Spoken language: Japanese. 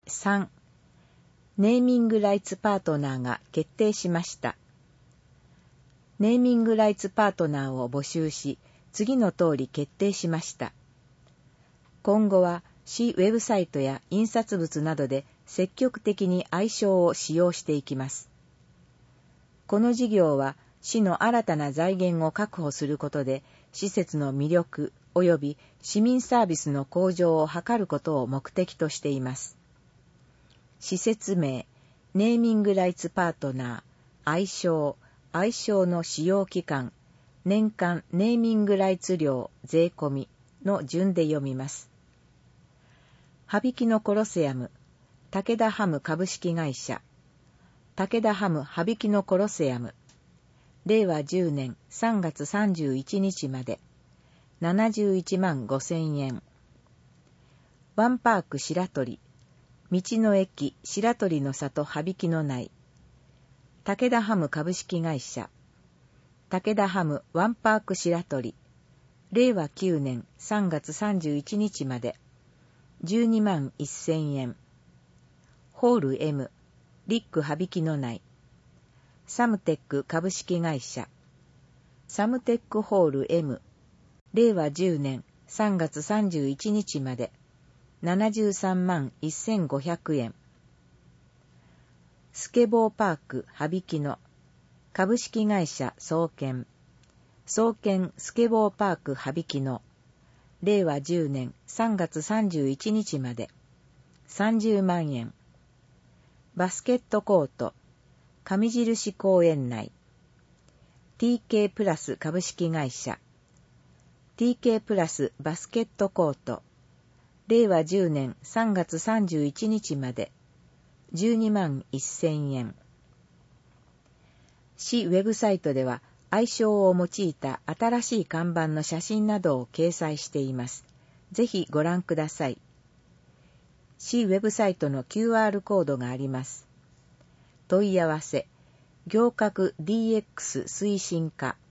3、ネーミングライツパートナーが決定しました。ネーミングライツパートナーを募集し、次の通り決定しました。今後は市ウェブサイトや印刷物などで積極的に愛称を使用していきます。この事業は市の新たな財源を確保することで、施設の魅力及び市民サービスの向上を図ることを目的としています。施設名、ネーミングライツパートナー、愛称の使用期間、年間ネーミングライツ料税込みの順で読みます。羽曳野コロセアム、武田ハム株式会社、武田ハム羽曳野コロセアム、令和10年3月31日まで、71万5,000円。ワンパーク白鳥、道の駅白鳥の里羽曳野内、武田ハム株式会社、武田ハムワンパーク白鳥、令和9年3月31日まで、12万1,000円。ホール M、リック羽曳野内、サムテック株式会社、サムテックホール M、令和10年3月31日まで、73万1,500円。スケボーパーク羽曳野、株式会社総研、総研スケボーパーク羽曳野、令和10年3月31日まで、30万円。バスケットコート、上印公園内、TK プラス株式会社、TK プラスバスケットコート、令和10年3月31日まで、12万1,000円。市ウェブサイトでは、愛称を用いた新しい看板の写真などを掲載しています。ぜひご覧ください。市ウェブサイトの QR コードがあります。問い合わせ、行革 DX 推進課